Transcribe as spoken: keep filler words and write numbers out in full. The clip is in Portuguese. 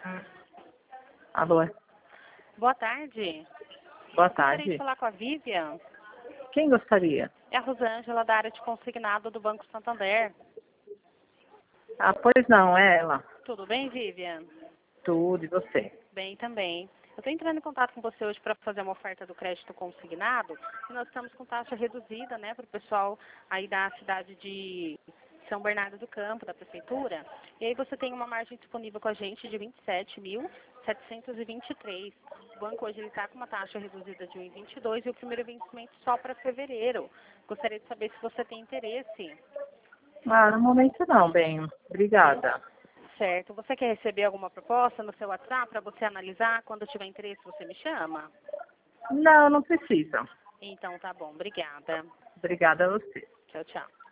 Alô, Boa tarde. boa Gostaria de tarde. falar com a Vivian. Quem gostaria? É a Rosângela, da área de consignado do Banco Santander. Ah, pois não, é ela. Tudo bem, Vivian? Tudo, e você? Bem também. Eu estou entrando em contato com você hoje para fazer uma oferta do crédito consignado. E nós estamos com taxa reduzida, né, para o pessoal aí da cidade de São Bernardo do Campo, da prefeitura. E aí você tem uma margem disponível com a gente de vinte e sete mil setecentos e vinte e três. O banco hoje está com uma taxa reduzida de um vírgula vinte e dois e o primeiro vencimento só para fevereiro. Gostaria de saber se você tem interesse. Ah, no momento não, bem. Obrigada. Certo. Você quer receber alguma proposta no seu WhatsApp para você analisar? Quando tiver interesse, você me chama? Não, não precisa. Então tá bom. Obrigada. Obrigada a você. Tchau, tchau.